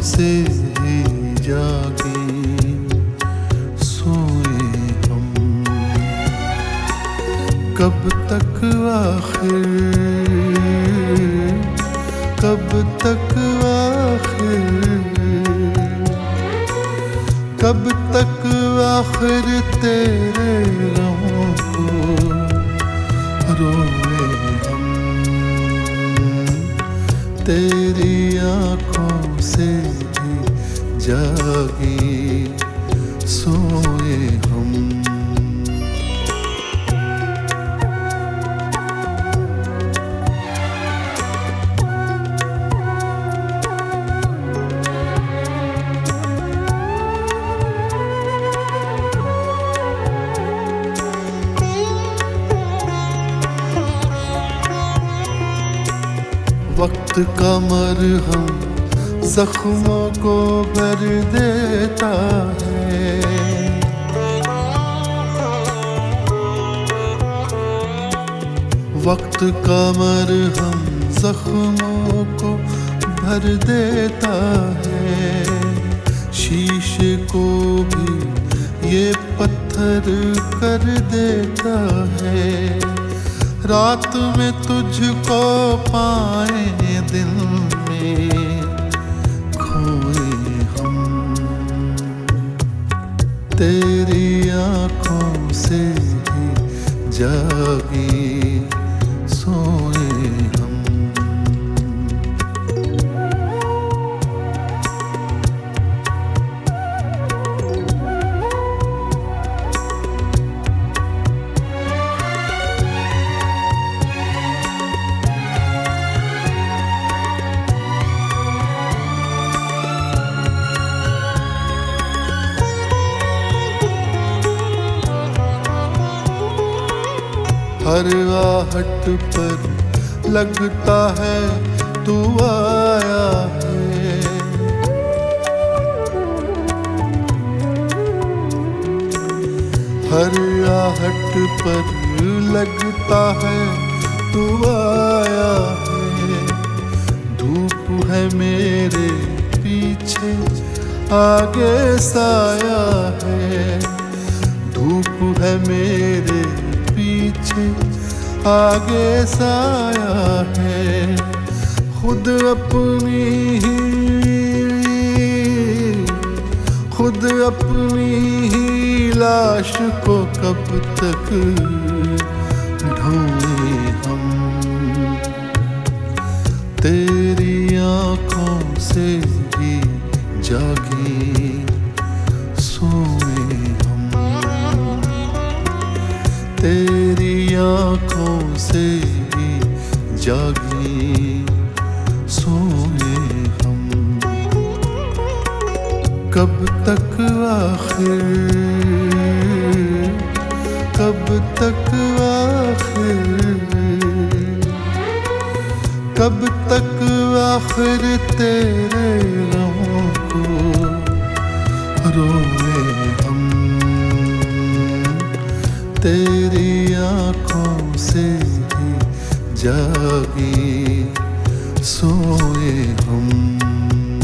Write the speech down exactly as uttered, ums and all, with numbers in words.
से ही जागे सोए हम। कब तक आखिर, कब तक आखिर, कब तक आखिर तेरे गमों को रोए हम। तेरी आँखों से ही जागे सोए हम। वक्त का मरहम जख्मों को भर देता है। वक्त का मरहम जख्मों को भर देता है। शीशे को भी ये पत्थर कर देता है। रात में तुझको पाए दिल में खोए हम। तेरी आँखों से ही जागे सोए हम। हर आहट पर लगता है तू आया है। हर आहट पर लगता है तू आया है। धूप है मेरे पीछे आगे साया है। धूप है मेरे पीछे आगे साया है। खुद अपनी ही खुद अपनी ही लाश को कब तक ढूंढे हम। तेरी आँखों से ही जागे सोए हम। तेरी आँखों से ही जागे सोए हम। कब तक आखिर, कब तक आखिर, कब तक आखिर तेरे गमों को रोए हम। तेरी आँखों से ही जागे सोए हम।